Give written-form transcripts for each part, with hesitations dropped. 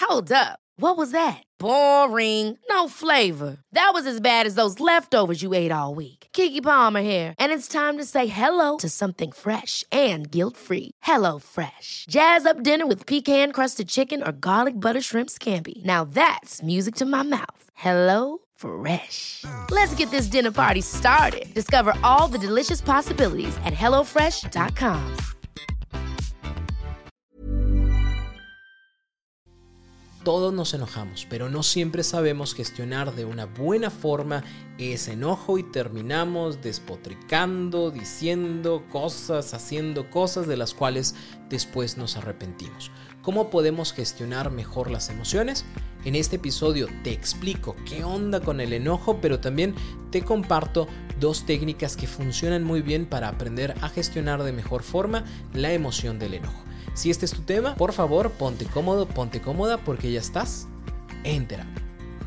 Hold up. What was that? Boring. No flavor. That was as bad as those leftovers you ate all week. Keke Palmer here, and it's time to say hello to something fresh and guilt-free. Hello Fresh. Jazz up dinner with pecan-crusted chicken or garlic butter shrimp scampi. Now that's music to my mouth. Hello Fresh. Let's get this dinner party started. Discover all the delicious possibilities at hellofresh.com. Todos nos enojamos, pero no siempre sabemos gestionar de una buena forma ese enojo y terminamos despotricando, diciendo cosas, haciendo cosas de las cuales después nos arrepentimos. ¿Cómo podemos gestionar mejor las emociones? En este episodio te explico qué onda con el enojo, pero también te comparto 2 técnicas que funcionan muy bien para aprender a gestionar de mejor forma la emoción del enojo. Si este es tu tema, por favor, ponte cómodo, ponte cómoda porque ya estás en terapia.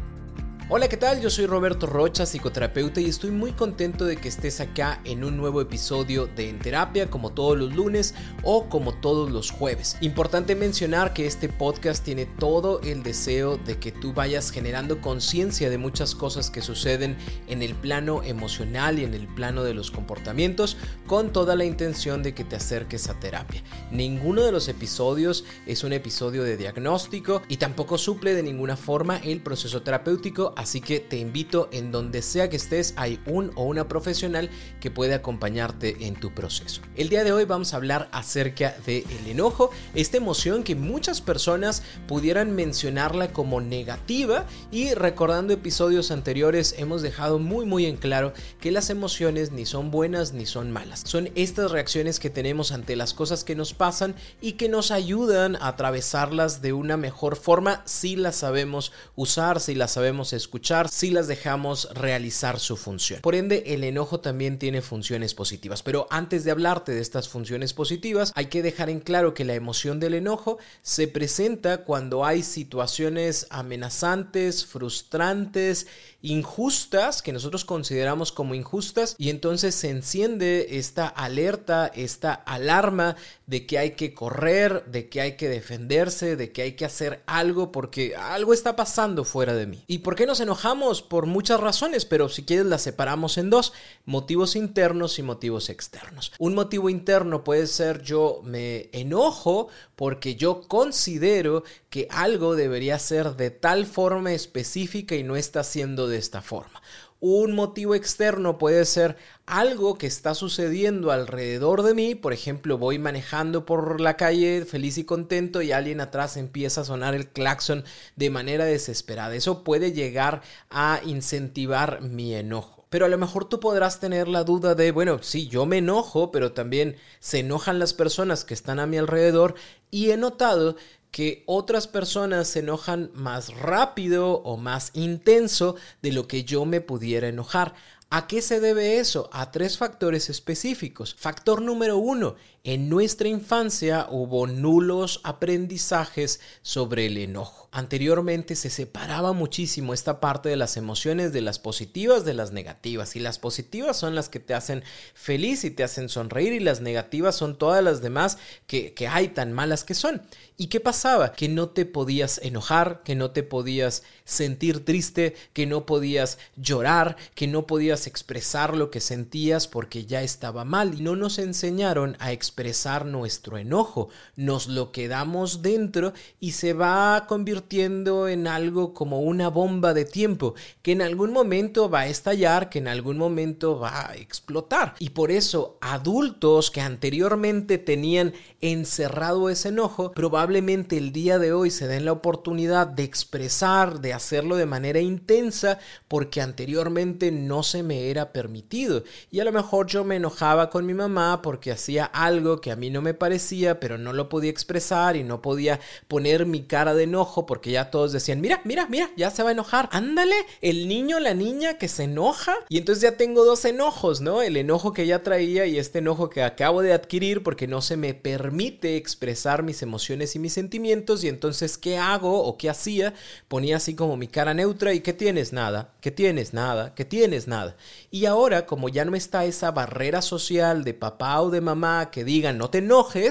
Hola, ¿qué tal? Yo soy Roberto Rocha, psicoterapeuta, y estoy muy contento de que estés acá en un nuevo episodio de En Terapia, como todos los lunes o como todos los jueves. Importante mencionar que este podcast tiene todo el deseo de que tú vayas generando conciencia de muchas cosas que suceden en el plano emocional y en el plano de los comportamientos, con toda la intención de que te acerques a terapia. Ninguno de los episodios es un episodio de diagnóstico y tampoco suple de ninguna forma el proceso terapéutico. Así que te invito, en donde sea que estés, hay un o una profesional que puede acompañarte en tu proceso. El día de hoy vamos a hablar acerca del enojo, esta emoción que muchas personas pudieran mencionarla como negativa, y recordando episodios anteriores hemos dejado muy en claro que las emociones ni son buenas ni son malas. Son estas reacciones que tenemos ante las cosas que nos pasan y que nos ayudan a atravesarlas de una mejor forma si las sabemos usar, si las sabemos escuchar, si las dejamos realizar su función. Por ende, el enojo también tiene funciones positivas. Pero antes de hablarte de estas funciones positivas, hay que dejar en claro que la emoción del enojo se presenta cuando hay situaciones amenazantes, frustrantes, injustas, que nosotros consideramos como injustas, y entonces se enciende esta alerta, esta alarma de que hay que correr, de que hay que defenderse, de que hay que hacer algo porque algo está pasando fuera de mí. ¿Y por qué nos enojamos? Por muchas razones, pero si quieres las separamos en 2: motivos internos y motivos externos. Un motivo interno puede ser: yo me enojo porque yo considero que algo debería ser de tal forma específica y no está siendo de esta forma. Un motivo externo puede ser algo que está sucediendo alrededor de mí. Por ejemplo, voy manejando por la calle feliz y contento y alguien atrás empieza a sonar el claxon de manera desesperada. Eso puede llegar a incentivar mi enojo. Pero a lo mejor tú podrás tener la duda de, bueno, sí, yo me enojo, pero también se enojan las personas que están a mi alrededor, y he notado que otras personas se enojan más rápido o más intenso de lo que yo me pudiera enojar. ¿A qué se debe eso? A 3 factores específicos. Factor número 1, en nuestra infancia hubo nulos aprendizajes sobre el enojo. Anteriormente se separaba muchísimo esta parte de las emociones, de las positivas, de las negativas. Y las positivas son las que te hacen feliz y te hacen sonreír, y las negativas son todas las demás que hay, tan malas que son. ¿Y qué pasaba? Que no te podías enojar, que no te podías sentir triste, que no podías llorar, que no podías expresar lo que sentías porque ya estaba mal, y no nos enseñaron a expresar nuestro enojo. Nos lo quedamos dentro y se va convirtiendo en algo como una bomba de tiempo que en algún momento va a estallar, que en algún momento va a explotar. Y por eso adultos que anteriormente tenían encerrado ese enojo, probablemente el día de hoy se den la oportunidad de expresar, de hacerlo de manera intensa, porque anteriormente no se me era permitido. Y a lo mejor yo me enojaba con mi mamá porque hacía algo que a mí no me parecía, pero no lo podía expresar y no podía poner mi cara de enojo porque ya todos decían, mira, ya se va a enojar. Ándale, el niño, la niña que se enoja. Y entonces ya tengo 2 enojos, ¿no? El enojo que ya traía y este enojo que acabo de adquirir porque no se me permite expresar mis emociones y mis sentimientos. Y entonces, ¿qué hago o qué hacía? Ponía así como mi cara neutra y ¿qué tienes? Nada. ¿Qué tienes? Nada. ¿Qué tienes? Nada. Y ahora, como ya no está esa barrera social de papá o de mamá que digan no te enojes,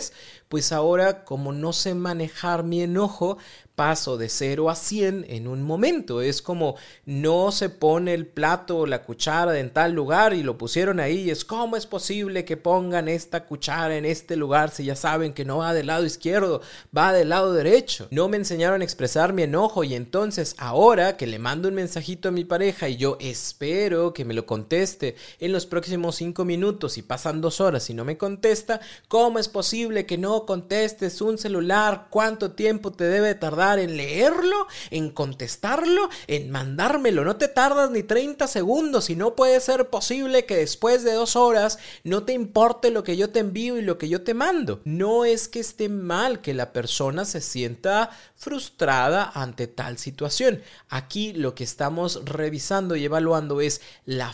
pues ahora, como no sé manejar mi enojo, paso de 0 a 100 en un momento. Es como no se pone el plato o la cuchara en tal lugar y lo pusieron ahí. Y es ¿cómo es posible que pongan esta cuchara en este lugar si ya saben que no va del lado izquierdo, va del lado derecho? No me enseñaron a expresar mi enojo y entonces ahora que le mando un mensajito a mi pareja y yo espero que me lo conteste en los próximos 5 minutos y pasan 2 horas y no me contesta, ¿cómo es posible que no contestes un celular? ¿Cuánto tiempo te debe tardar en leerlo, en contestarlo, en mandármelo? No te tardas ni 30 segundos y no puede ser posible que después de 2 horas no te importe lo que yo te envío y lo que yo te mando. No es que esté mal que la persona se sienta frustrada ante tal situación. Aquí lo que estamos revisando y evaluando es la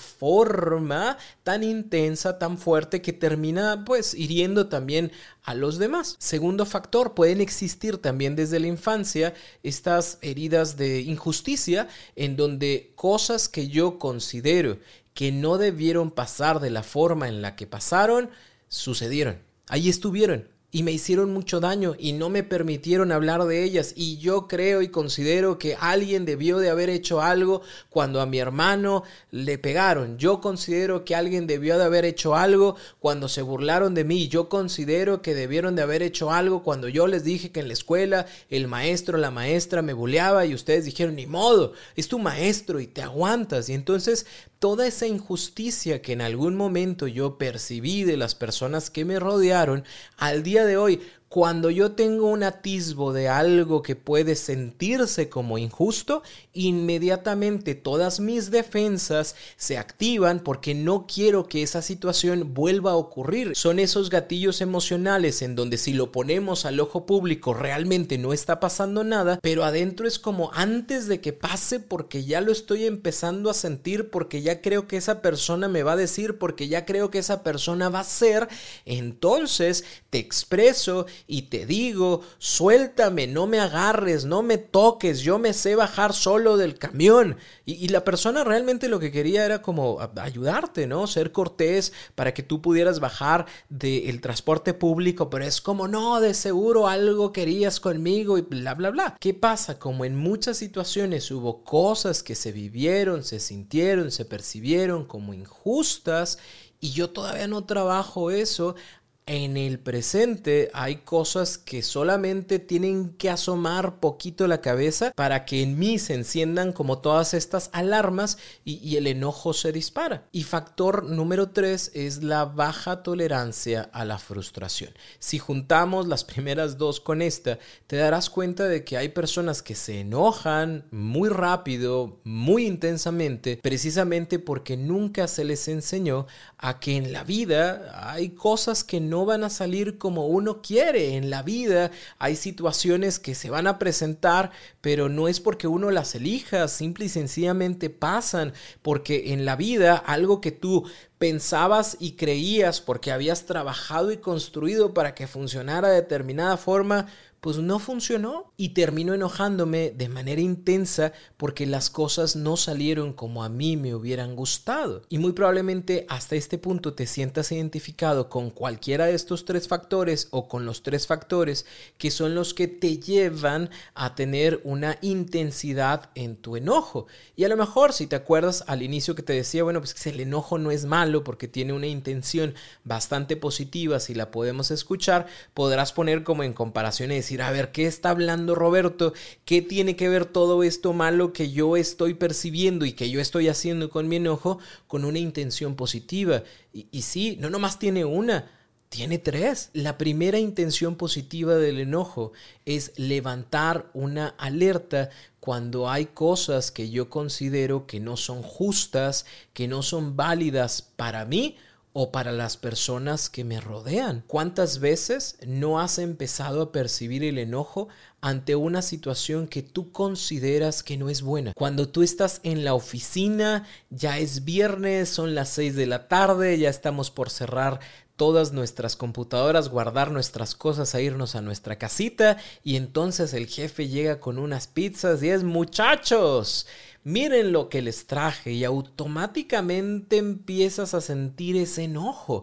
forma tan intensa, tan fuerte que termina pues hiriendo también a los demás. Segundo factor, pueden existir también desde la infancia estas heridas de injusticia en donde cosas que yo considero que no debieron pasar de la forma en la que pasaron, sucedieron. Ahí estuvieron. Y me hicieron mucho daño y no me permitieron hablar de ellas, y yo creo y considero que alguien debió de haber hecho algo cuando a mi hermano le pegaron. Yo considero que alguien debió de haber hecho algo cuando se burlaron de mí. Yo considero que debieron de haber hecho algo cuando yo les dije que en la escuela el maestro o la maestra me buleaba y ustedes dijeron ni modo, es tu maestro y te aguantas. Y entonces toda esa injusticia que en algún momento yo percibí de las personas que me rodearon, al día de hoy, cuando yo tengo un atisbo de algo que puede sentirse como injusto, inmediatamente todas mis defensas se activan porque no quiero que esa situación vuelva a ocurrir. Son esos gatillos emocionales en donde si lo ponemos al ojo público realmente no está pasando nada, pero adentro es como antes de que pase, porque ya lo estoy empezando a sentir, porque ya creo que esa persona me va a decir, porque ya creo que esa persona va a ser. Entonces te expreso y te digo, suéltame, no me agarres, no me toques, yo me sé bajar solo del camión. Y la persona realmente lo que quería era como ayudarte, ¿no? Ser cortés para que tú pudieras bajar del transporte público, pero es como, no, de seguro algo querías conmigo y bla, bla, bla. ¿Qué pasa? Como en muchas situaciones hubo cosas que se vivieron, se sintieron, se percibieron como injustas y yo todavía no trabajo eso. En el presente hay cosas que solamente tienen que asomar poquito la cabeza para que en mí se enciendan como todas estas alarmas y el enojo se dispara. Y factor número 3 es la baja tolerancia a la frustración. Si juntamos las primeras 2 con esta, te darás cuenta de que hay personas que se enojan muy rápido, muy intensamente, precisamente porque nunca se les enseñó a que en la vida hay cosas que no van a salir como uno quiere. En la vida hay situaciones que se van a presentar, pero no es porque uno las elija, simple y sencillamente pasan, porque en la vida algo que tú pensabas y creías porque habías trabajado y construido para que funcionara de determinada forma, pues no funcionó y termino enojándome de manera intensa porque las cosas no salieron como a mí me hubieran gustado. Y muy probablemente hasta este punto te sientas identificado con cualquiera de estos 3 factores o con los 3 factores que son los que te llevan a tener una intensidad en tu enojo. Y a lo mejor si te acuerdas al inicio que te decía, bueno, pues que el enojo no es malo porque tiene una intención bastante positiva, si la podemos escuchar, podrás poner como en comparación y decir, a ver, ¿qué está hablando Roberto? ¿Qué tiene que ver todo esto malo que yo estoy percibiendo y que yo estoy haciendo con mi enojo con una intención positiva? Y sí, no nomás tiene una, tiene 3. La primera intención positiva del enojo es levantar una alerta cuando hay cosas que yo considero que no son justas, que no son válidas para mí o para las personas que me rodean. ¿Cuántas veces no has empezado a percibir el enojo ante una situación que tú consideras que no es buena? Cuando tú estás en la oficina, ya es viernes, son las 6 de la tarde, ya estamos por cerrar todas nuestras computadoras, guardar nuestras cosas a irnos a nuestra casita y entonces el jefe llega con unas pizzas y es, muchachos, miren lo que les traje, y automáticamente empiezas a sentir ese enojo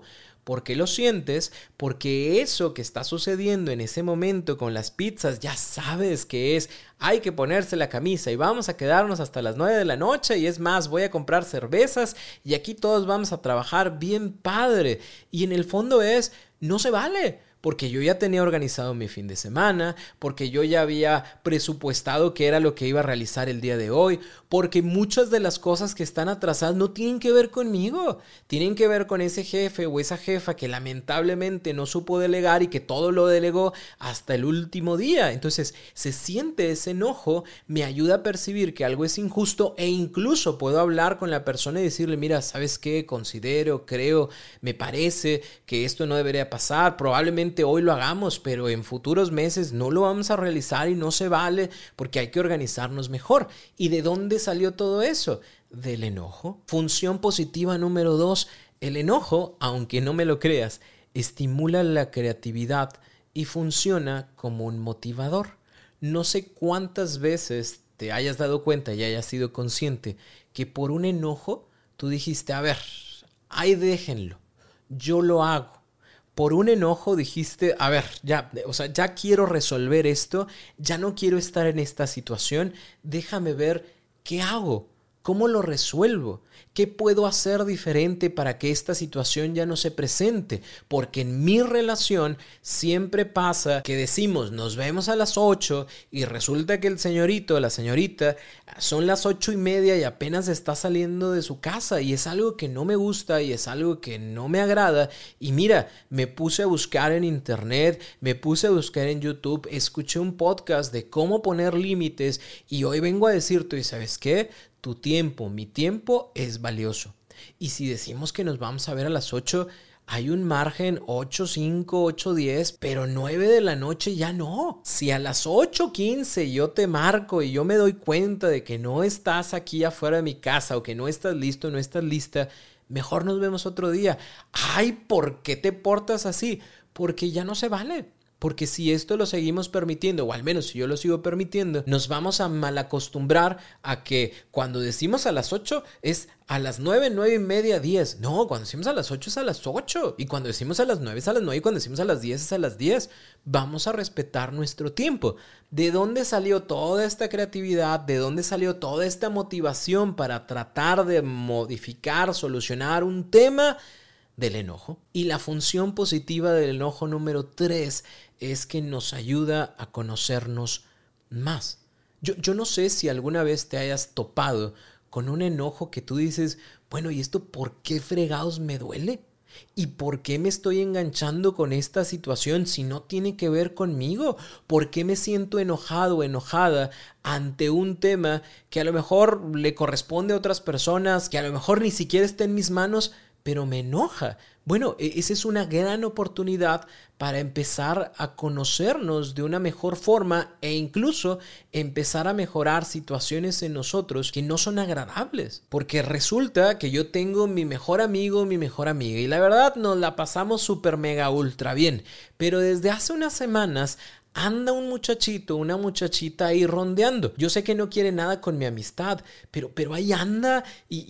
¿Por qué lo sientes? Porque eso que está sucediendo en ese momento con las pizzas, ya sabes que hay que ponerse la camisa y vamos a quedarnos hasta las 9 de la noche y es más, voy a comprar cervezas y aquí todos vamos a trabajar bien padre. Y en el fondo no se vale. Porque yo ya tenía organizado mi fin de semana, porque yo ya había presupuestado qué era lo que iba a realizar el día de hoy, porque muchas de las cosas que están atrasadas no tienen que ver conmigo, tienen que ver con ese jefe o esa jefa que lamentablemente no supo delegar y que todo lo delegó hasta el último día. Entonces se siente ese enojo, me ayuda a percibir que algo es injusto e incluso puedo hablar con la persona y decirle, mira, ¿sabes qué? Considero, creo, me parece que esto no debería pasar, probablemente hoy lo hagamos, pero en futuros meses no lo vamos a realizar y no se vale porque hay que organizarnos mejor. ¿Y de dónde salió todo eso? Del enojo. Función positiva número 2. El enojo, aunque no me lo creas, estimula la creatividad y funciona como un motivador. No sé cuántas veces te hayas dado cuenta y hayas sido consciente que por un enojo tú dijiste, a ver, ahí déjenlo, yo lo hago. Por un enojo dijiste, a ver, ya quiero resolver esto, ya no quiero estar en esta situación, déjame ver qué hago, cómo lo resuelvo, qué puedo hacer diferente para que esta situación ya no se presente. Porque en mi relación siempre pasa que decimos, nos vemos a las 8 y resulta que el señorito o la señorita son las 8:30 y apenas está saliendo de su casa y es algo que no me gusta y es algo que no me agrada. Y mira, me puse a buscar en internet, me puse a buscar en YouTube, escuché un podcast de cómo poner límites y hoy vengo a decirte, ¿y sabes qué? Tu tiempo, mi tiempo es valioso. Y si decimos que nos vamos a ver a las 8, hay un margen 8:05, 8:10, pero 9 de la noche ya no. Si a las 8:15 yo te marco y yo me doy cuenta de que no estás aquí afuera de mi casa o que no estás listo, no estás lista, mejor nos vemos otro día. Ay, ¿por qué te portas así? Porque ya no se vale. Porque si esto lo seguimos permitiendo, o al menos si yo lo sigo permitiendo, nos vamos a malacostumbrar a que cuando decimos a las 8 es a las 9, 9:30, 10. No, cuando decimos a las 8 es a las 8. Y cuando decimos a las 9 es a las 9. Y cuando decimos a las 10 es a las 10. Vamos a respetar nuestro tiempo. ¿De dónde salió toda esta creatividad? ¿De dónde salió toda esta motivación para tratar de modificar, solucionar un tema? Del enojo. Y la función positiva del enojo número 3 es que nos ayuda a conocernos más. Yo no sé si alguna vez te hayas topado con un enojo que tú dices, bueno, ¿y esto por qué fregados me duele? ¿Y por qué me estoy enganchando con esta situación si no tiene que ver conmigo? ¿Por qué me siento enojado o enojada ante un tema que a lo mejor le corresponde a otras personas, que a lo mejor ni siquiera está en mis manos, pero me enoja? Bueno, esa es una gran oportunidad para empezar a conocernos de una mejor forma e incluso empezar a mejorar situaciones en nosotros que no son agradables. Porque resulta que yo tengo mi mejor amigo, mi mejor amiga y la verdad nos la pasamos súper mega ultra bien. Pero desde hace unas semanas anda un muchachito, una muchachita ahí rondeando. Yo sé que no quiere nada con mi amistad, pero ahí anda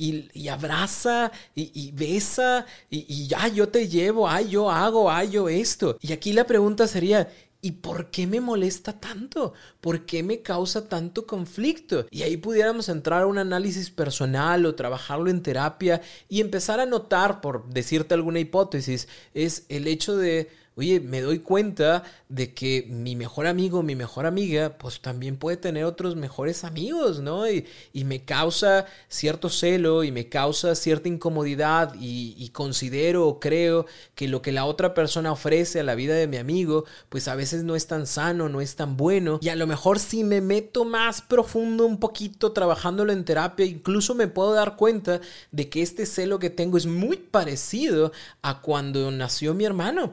y abraza y besa y ya yo te llevo, ay yo hago, ay yo esto. Y aquí la pregunta sería, ¿y por qué me molesta tanto? ¿Por qué me causa tanto conflicto? Y ahí pudiéramos entrar a un análisis personal o trabajarlo en terapia y empezar a notar, por decirte alguna hipótesis, es el hecho de, oye, me doy cuenta de que mi mejor amigo, mi mejor amiga, pues también puede tener otros mejores amigos, ¿no? Y me causa cierto celo y me causa cierta incomodidad y considero o creo que lo que la otra persona ofrece a la vida de mi amigo, pues a veces no es tan sano, no es tan bueno. Y a lo mejor si me meto más profundo un poquito trabajándolo en terapia, incluso me puedo dar cuenta de que este celo que tengo es muy parecido a cuando nació mi hermano, porque yo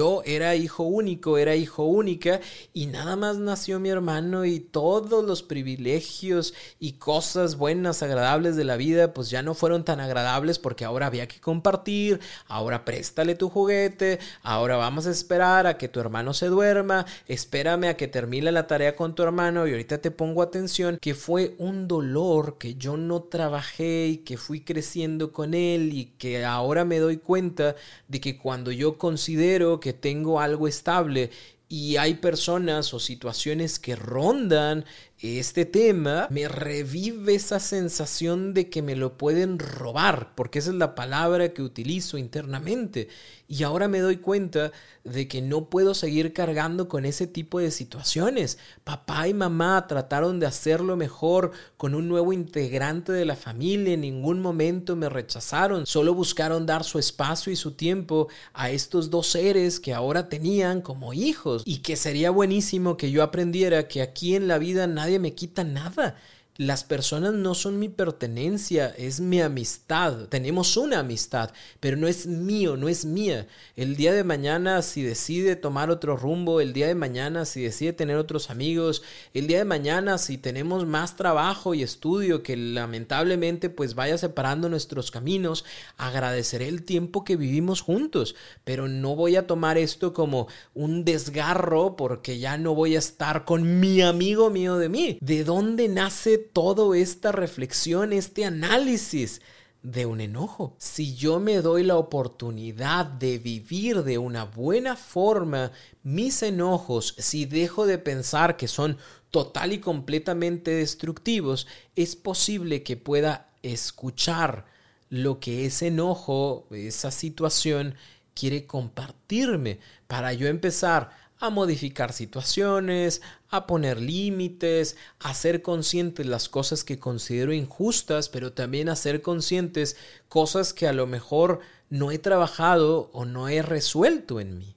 yo era hijo único, era hijo única y nada más nació mi hermano y todos los privilegios y cosas buenas, agradables de la vida pues ya no fueron tan agradables porque ahora había que compartir, ahora préstale tu juguete, ahora vamos a esperar a que tu hermano se duerma, espérame a que termine la tarea con tu hermano y ahorita te pongo atención, que fue un dolor que yo no trabajé y que fui creciendo con él y que ahora me doy cuenta de que cuando yo considero que tengo algo estable y hay personas o situaciones que rondan este tema, me revive esa sensación de que me lo pueden robar, porque esa es la palabra que utilizo internamente. Y ahora me doy cuenta de que no puedo seguir cargando con ese tipo de situaciones. Papá y mamá trataron de hacerlo mejor con un nuevo integrante de la familia. En ningún momento me rechazaron. Solo buscaron dar su espacio y su tiempo a estos dos seres que ahora tenían como hijos. Y que sería buenísimo que yo aprendiera que aquí en la vida nadie me quita nada. Las personas no son mi pertenencia, es mi amistad. Tenemos una amistad, pero no es mío, no es mía. El día de mañana, si decide tomar otro rumbo, el día de mañana, si decide tener otros amigos, el día de mañana, si tenemos más trabajo y estudio que lamentablemente pues vaya separando nuestros caminos, agradeceré el tiempo que vivimos juntos, pero no voy a tomar esto como un desgarro porque ya no voy a estar con mi amigo mío de mí. ¿De dónde nace toda esta reflexión, este análisis? De un enojo. Si yo me doy la oportunidad de vivir de una buena forma mis enojos, si dejo de pensar que son total y completamente destructivos, es posible que pueda escuchar lo que ese enojo, esa situación quiere compartirme para yo empezar a modificar situaciones, a poner límites, a ser conscientes de las cosas que considero injustas, pero también a ser conscientes cosas que a lo mejor no he trabajado o no he resuelto en mí.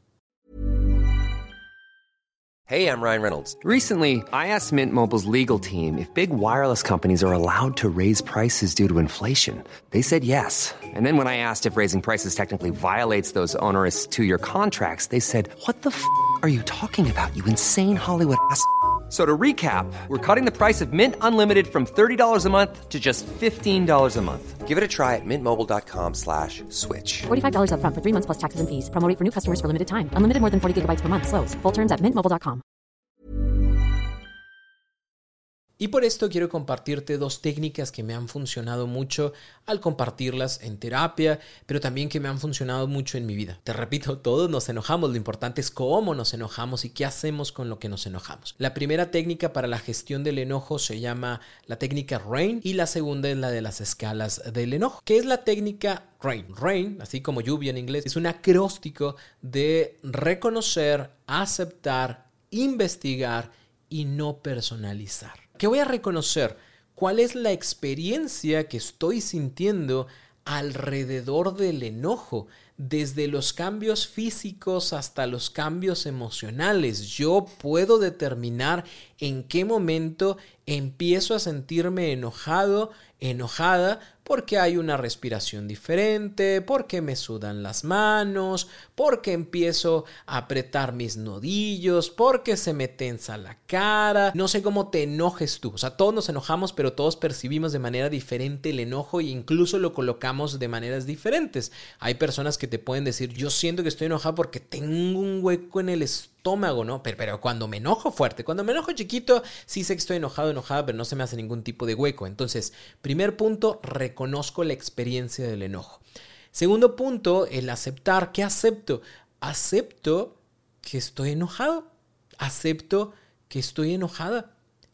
Hey, I'm Ryan Reynolds. Recently, I asked Mint Mobile's legal team if big wireless companies are allowed to raise prices due to inflation. They said yes. And then when I asked if raising prices technically violates those onerous two-year contracts, they said, "What the f*** are you talking about, you insane Hollywood ass?" So to recap, we're cutting the price of Mint Unlimited from $30 a month to just $15 a month. Give it a try at mintmobile.com/switch. $45 up front for 3 months plus taxes and fees. Promo rate for new customers for limited time. Unlimited more than 40 gigabytes per month. Slows full terms at mintmobile.com. Y por esto quiero compartirte dos técnicas que me han funcionado mucho al compartirlas en terapia, pero también que me han funcionado mucho en mi vida. Te repito, todos nos enojamos, lo importante es cómo nos enojamos y qué hacemos con lo que nos enojamos. La primera técnica para la gestión del enojo se llama la técnica RAIN y la segunda es la de las escalas del enojo. ¿Qué es la técnica RAIN? RAIN, así como lluvia en inglés, es un acróstico de reconocer, aceptar, investigar y no personalizar. ¿Qué voy a reconocer? ¿Cuál es la experiencia que estoy sintiendo alrededor del enojo? Desde los cambios físicos hasta los cambios emocionales. Yo puedo determinar en qué momento empiezo a sentirme enojado, enojada, porque hay una respiración diferente, porque me sudan las manos, porque empiezo a apretar mis nudillos, porque se me tensa la cara. No sé cómo te enojes tú. O sea, todos nos enojamos, pero todos percibimos de manera diferente el enojo e incluso lo colocamos de maneras diferentes. Hay personas que te pueden decir, yo siento que estoy enojado porque tengo un hueco en el estómago, ¿no? Pero cuando me enojo fuerte, cuando me enojo chiquito, sí sé que estoy enojada, pero no se me hace ningún tipo de hueco. Entonces, primer punto, reconozco la experiencia del enojo. Segundo punto, el aceptar. ¿Qué acepto? Acepto que estoy enojado. Acepto que estoy enojada.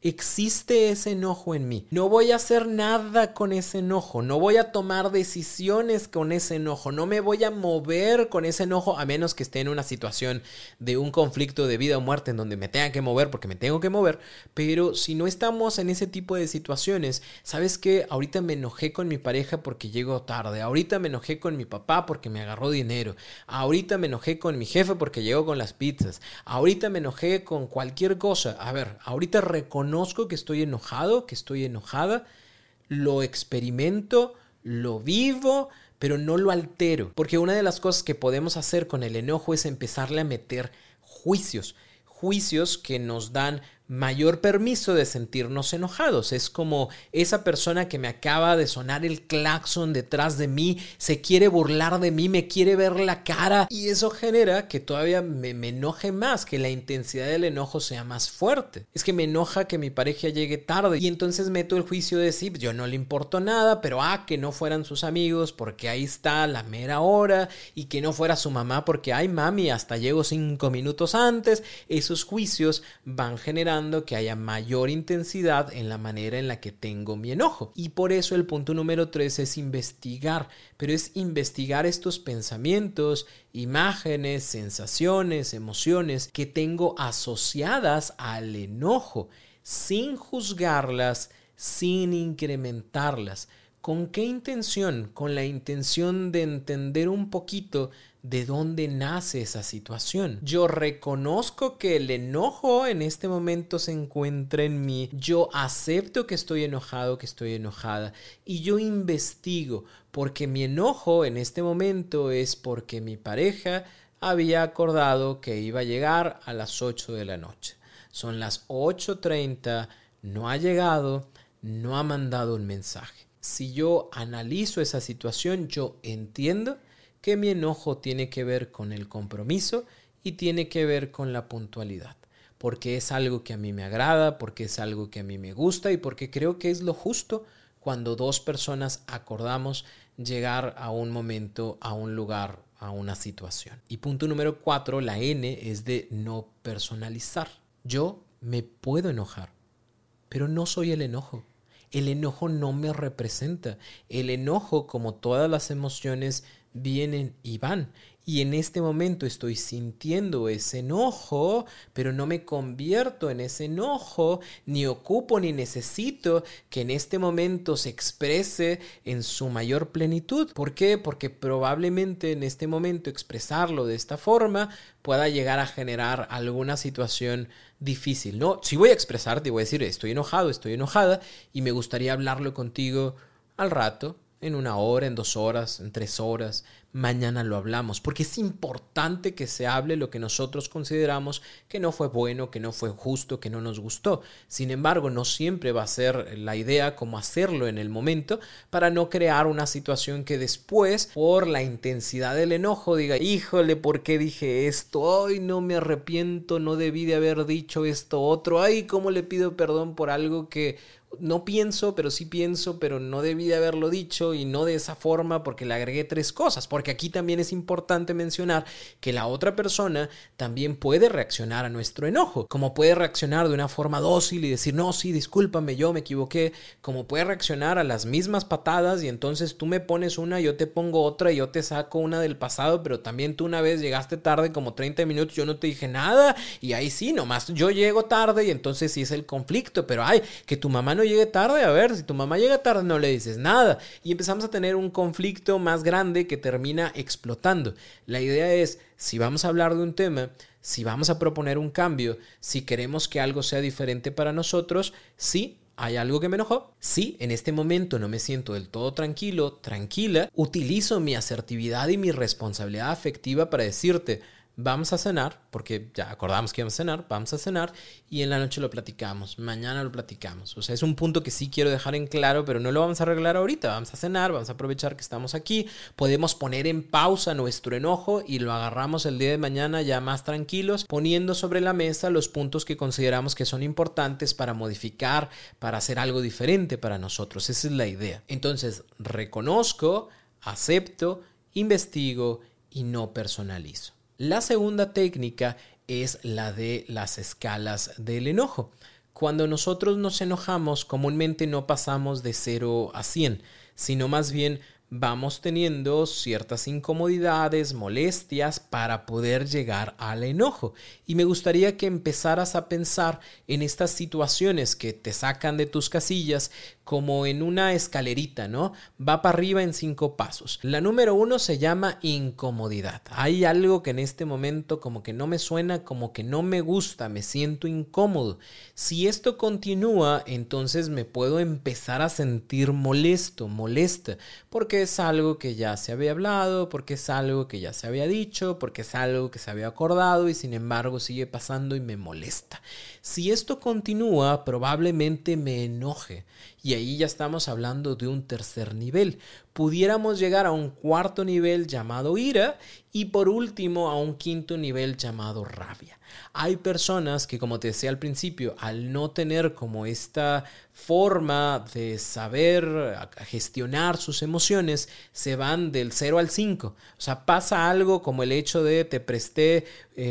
Existe ese enojo en mí. No voy a hacer nada con ese enojo. No voy a tomar decisiones con ese enojo. No me voy a mover con ese enojo a menos que esté en una situación de un conflicto de vida o muerte en donde me tenga que mover porque me tengo que mover. Pero si no estamos en ese tipo de situaciones, ¿sabes qué? Ahorita me enojé con mi pareja porque llego tarde. Ahorita me enojé con mi papá porque me agarró dinero. Ahorita me enojé con mi jefe porque llegó con las pizzas. Ahorita me enojé con cualquier cosa. A ver, ahorita reconozco que estoy enojado, que estoy enojada, lo experimento, lo vivo, pero no lo altero. Porque una de las cosas que podemos hacer con el enojo es empezarle a meter juicios que nos dan mayor permiso de sentirnos enojados. Es como esa persona que me acaba de sonar el claxon detrás de mí, se quiere burlar de mí, me quiere ver la cara, y eso genera que todavía me enoje más, que la intensidad del enojo sea más fuerte. Es que me enoja que mi pareja llegue tarde y entonces meto el juicio de decir, yo no le importo nada, pero que no fueran sus amigos porque ahí está la mera hora, y que no fuera su mamá porque ay mami, hasta llego 5 minutos antes. Esos juicios van generando que haya mayor intensidad en la manera en la que tengo mi enojo. Y por eso el punto número 3 es investigar, pero es investigar estos pensamientos, imágenes, sensaciones, emociones que tengo asociadas al enojo, sin juzgarlas, sin incrementarlas. ¿Con qué intención? Con la intención de entender un poquito de dónde nace esa situación. Yo reconozco que el enojo en este momento se encuentra en mí. Yo acepto que estoy enojado, que estoy enojada, y yo investigo, porque mi enojo en este momento es porque mi pareja había acordado que iba a llegar a las 8 de la noche. Son las 8:30, no ha llegado, no ha mandado un mensaje. Si yo analizo esa situación, yo entiendo que mi enojo tiene que ver con el compromiso y tiene que ver con la puntualidad, porque es algo que a mí me agrada, porque es algo que a mí me gusta y porque creo que es lo justo cuando dos personas acordamos llegar a un momento, a un lugar, a una situación. Y punto número 4, la N, es de no personalizar. Yo me puedo enojar, pero no soy el enojo. El enojo no me representa. El enojo, como todas las emociones, vienen y van. Y en este momento estoy sintiendo ese enojo, pero no me convierto en ese enojo, ni ocupo ni necesito que en este momento se exprese en su mayor plenitud. ¿Por qué? Porque probablemente en este momento expresarlo de esta forma pueda llegar a generar alguna situación difícil. No, si voy a expresarte, voy a decir, estoy enojado, estoy enojada, y me gustaría hablarlo contigo al rato, en 1 hora, en 2 horas, en 3 horas. Mañana lo hablamos, porque es importante que se hable lo que nosotros consideramos que no fue bueno, que no fue justo, que no nos gustó. Sin embargo, no siempre va a ser la idea cómo hacerlo en el momento, para no crear una situación que después, por la intensidad del enojo, diga, híjole, ¿por qué dije esto? Ay, no, me arrepiento, no debí de haber dicho esto otro. Ay, ¿cómo le pido perdón por algo que no pienso, pero sí pienso, pero no debí de haberlo dicho, y no de esa forma porque le agregué 3 cosas? Porque aquí también es importante mencionar que la otra persona también puede reaccionar a nuestro enojo, como puede reaccionar de una forma dócil y decir, no, sí, discúlpame, yo me equivoqué, como puede reaccionar a las mismas patadas, y entonces tú me pones una, yo te pongo otra, y yo te saco una del pasado, pero también tú una vez llegaste tarde como 30 minutos, yo no te dije nada, y ahí sí, nomás yo llego tarde, y entonces sí es el conflicto. Pero ay, que tu mamá no llegue tarde, a ver, si tu mamá llega tarde no le dices nada, y empezamos a tener un conflicto más grande que termina explotando. La idea es, si vamos a hablar de un tema, si vamos a proponer un cambio, si queremos que algo sea diferente para nosotros, sí, ¿hay algo que me enojó? Sí, en este momento no me siento del todo tranquilo, tranquila, utilizo mi asertividad y mi responsabilidad afectiva para decirte, vamos a cenar, porque ya acordamos que íbamos a cenar, vamos a cenar, y en la noche lo platicamos, mañana lo platicamos. O sea, es un punto que sí quiero dejar en claro, pero no lo vamos a arreglar ahorita. Vamos a cenar, vamos a aprovechar que estamos aquí, podemos poner en pausa nuestro enojo y lo agarramos el día de mañana ya más tranquilos, poniendo sobre la mesa los puntos que consideramos que son importantes para modificar, para hacer algo diferente para nosotros. Esa es la idea. Entonces, reconozco, acepto, investigo y no personalizo. La segunda técnica es la de las escalas del enojo. Cuando nosotros nos enojamos, comúnmente no pasamos de 0 a 100, sino más bien vamos teniendo ciertas incomodidades, molestias para poder llegar al enojo. Y me gustaría que empezaras a pensar en estas situaciones que te sacan de tus casillas como en una escalerita, ¿no? Va para arriba en 5 pasos. La número 1 se llama incomodidad. Hay algo que en este momento como que no me suena, como que no me gusta, me siento incómodo. Si esto continúa, entonces me puedo empezar a sentir molesto, molesta, porque porque es algo que ya se había hablado, porque es algo que ya se había dicho, porque es algo que se había acordado y sin embargo sigue pasando y me molesta. Si esto continúa, probablemente me enoje y ahí ya estamos hablando de un tercer nivel. Pudiéramos llegar a un cuarto nivel llamado ira y por último a un quinto nivel llamado rabia. Hay personas que, como te decía al principio, al no tener como esta forma de saber gestionar sus emociones, se van del 0 al 5. O sea, pasa algo como el hecho de te presté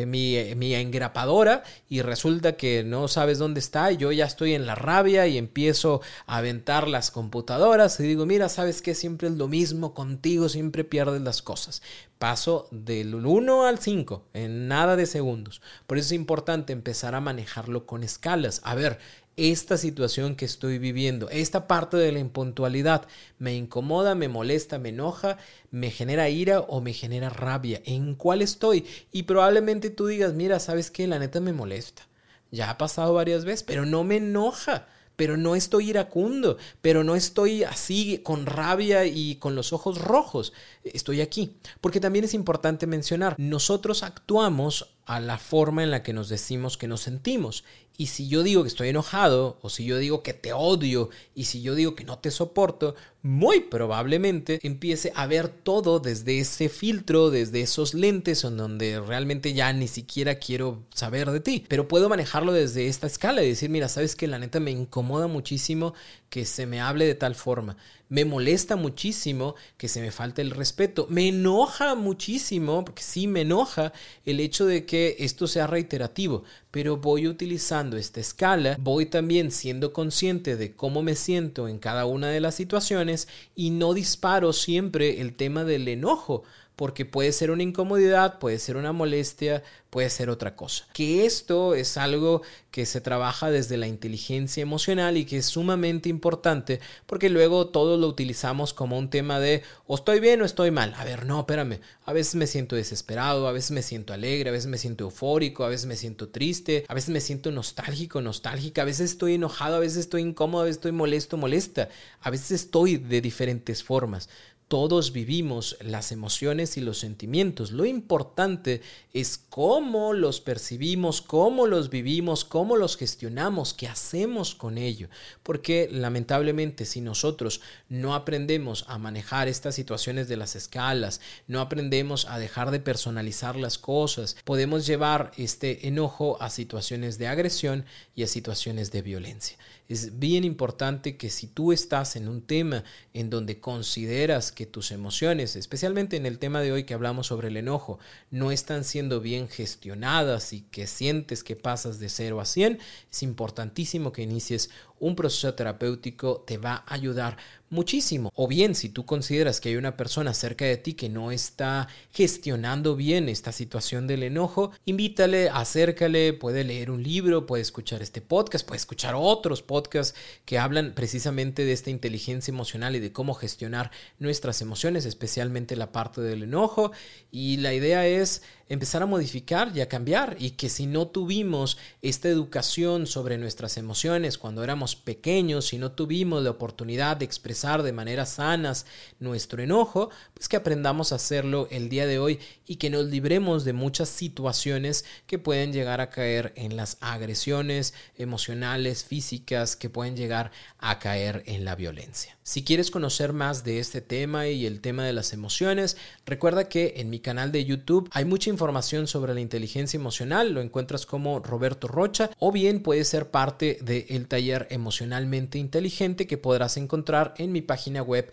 mi engrapadora y resulta que no sabes dónde está y yo ya estoy en la rabia y empiezo a aventar las computadoras y digo, mira, ¿sabes qué? Siempre es lo mismo contigo, siempre pierdes las cosas. Paso del 1 al 5 en nada de segundos. Por eso es importante empezar a manejarlo con escalas. A ver, esta situación que estoy viviendo, esta parte de la impuntualidad, me incomoda, me molesta, me enoja, me genera ira o me genera rabia. ¿En cuál estoy? Y probablemente tú digas, mira, ¿sabes qué? La neta me molesta. Ya ha pasado varias veces, pero no me enoja. Pero no estoy iracundo, pero no estoy así con rabia y con los ojos rojos. Estoy aquí. Porque también es importante mencionar, nosotros actuamos a la forma en la que nos decimos que nos sentimos. Y si yo digo que estoy enojado, o si yo digo que te odio, y si yo digo que no te soporto, muy probablemente empiece a ver todo desde ese filtro, desde esos lentes en donde realmente ya ni siquiera quiero saber de ti. Pero puedo manejarlo desde esta escala y decir, mira, ¿sabes qué? La neta me incomoda muchísimo que se me hable de tal forma. Me molesta muchísimo que se me falte el respeto. Me enoja muchísimo, porque sí me enoja el hecho de que esto sea reiterativo, pero voy utilizando esta escala, voy también siendo consciente de cómo me siento en cada una de las situaciones y no disparo siempre el tema del enojo, porque puede ser una incomodidad, puede ser una molestia, puede ser otra cosa. Que esto es algo que se trabaja desde la inteligencia emocional y que es sumamente importante porque luego todos lo utilizamos como un tema de o estoy bien o estoy mal. A ver, no, espérame. A veces me siento desesperado, a veces me siento alegre, a veces me siento eufórico, a veces me siento triste, a veces me siento nostálgico, nostálgica, a veces estoy enojado, a veces estoy incómodo, a veces estoy molesto, molesta. A veces estoy de diferentes formas. Todos vivimos las emociones y los sentimientos. Lo importante es cómo los percibimos, cómo los vivimos, cómo los gestionamos, qué hacemos con ello. Porque lamentablemente si nosotros no aprendemos a manejar estas situaciones de las escalas, no aprendemos a dejar de personalizar las cosas, podemos llevar este enojo a situaciones de agresión y a situaciones de violencia. Es bien importante que si tú estás en un tema en donde consideras que tus emociones, especialmente en el tema de hoy que hablamos sobre el enojo, no están siendo bien gestionadas y que sientes que pasas de 0 a 100, es importantísimo que inicies un proceso terapéutico. Te va a ayudar muchísimo. O bien, si tú consideras que hay una persona cerca de ti que no está gestionando bien esta situación del enojo, invítale, acércale, puede leer un libro, puede escuchar este podcast, puede escuchar otros podcasts que hablan precisamente de esta inteligencia emocional y de cómo gestionar nuestras emociones, especialmente la parte del enojo. Y la idea es empezar a modificar y a cambiar, y que si no tuvimos esta educación sobre nuestras emociones cuando éramos pequeños, si no tuvimos la oportunidad de expresar de maneras sanas nuestro enojo, pues que aprendamos a hacerlo el día de hoy y que nos libremos de muchas situaciones que pueden llegar a caer en las agresiones emocionales, físicas, que pueden llegar a caer en la violencia. Si quieres conocer más de este tema y el tema de las emociones, recuerda que en mi canal de YouTube hay mucha información sobre la inteligencia emocional, lo encuentras como Roberto Rocha, o bien puedes ser parte del taller Emocionalmente Inteligente que podrás encontrar en mi página web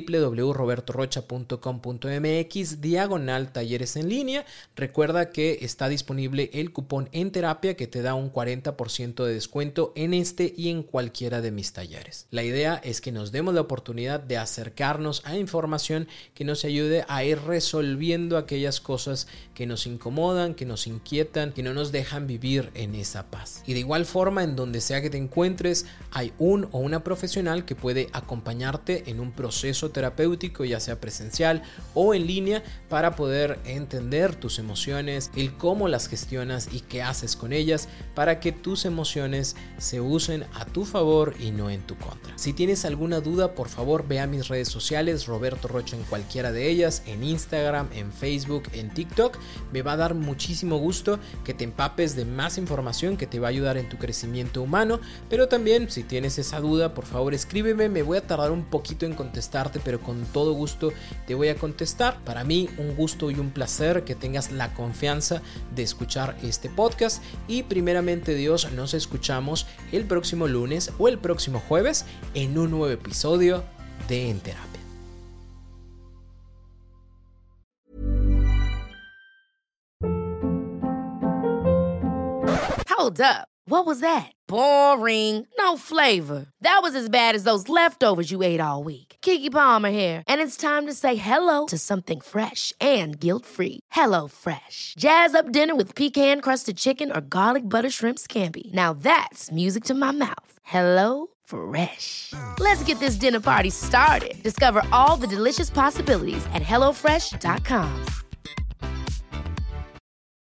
www.robertorocha.com.mx/talleres en línea. Recuerda que está disponible el cupón en terapia que te da un 40% de descuento en este y en cualquiera de mis talleres. La idea es que nos demos la oportunidad de acercarnos a información que nos ayude a ir resolviendo aquellas cosas que nos incomodan, que nos inquietan, que no nos dejan vivir en esa paz. Y de igual forma, en donde sea que te encuentres, hay un o una profesional que puede acompañarte en un proceso terapéutico, ya sea presencial o en línea, para poder entender tus emociones, el cómo las gestionas y qué haces con ellas para que tus emociones se usen a tu favor y no en tu contra. Si tienes alguna duda, por favor ve a mis redes sociales, Roberto Rocha en cualquiera de ellas, en Instagram, en Facebook, en TikTok. Me va a dar muchísimo gusto que te empapes de más información que te va a ayudar en tu crecimiento humano, pero también si tienes esa duda, por favor escríbeme. Me voy a tardar un poquito en contestarte, pero con todo gusto te voy a contestar. Para mí un gusto y un placer que tengas la confianza de escuchar este podcast, y primeramente Dios, nos escuchamos el próximo lunes o el próximo jueves en un nuevo episodio de En Terapia. Hold up. What was that? Boring. No flavor. That was as bad as those leftovers you ate all week. Keke Palmer here, and it's time to say hello to something fresh and guilt-free. Hello Fresh. Jazz up dinner with pecan-crusted chicken or garlic butter shrimp scampi. Now that's music to my mouth. Hello Fresh. Let's get this dinner party started. Discover all the delicious possibilities at HelloFresh.com.